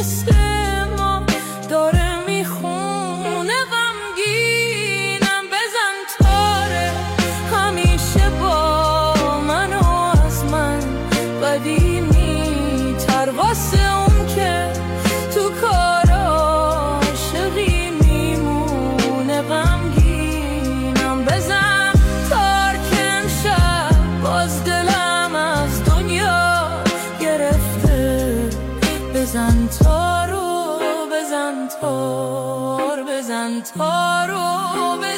مثل ما داره میخونه غمگینم. بزن تاره همیشه با من و از من قدیمی تر، واسه اون که تو کار عاشقی میمونه غمگینم. بزن تار که امشب باز دلم از دنیا گرفته. بزن تارو بزن تار، بزن تارو